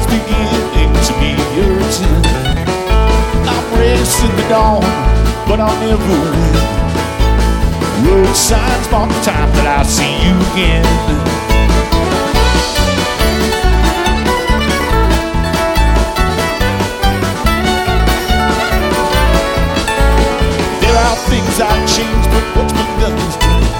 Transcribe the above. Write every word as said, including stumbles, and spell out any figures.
beginning to be your ten. I'm racing the dawn, but I'll never win. Road signs mark the time that I'll see you again.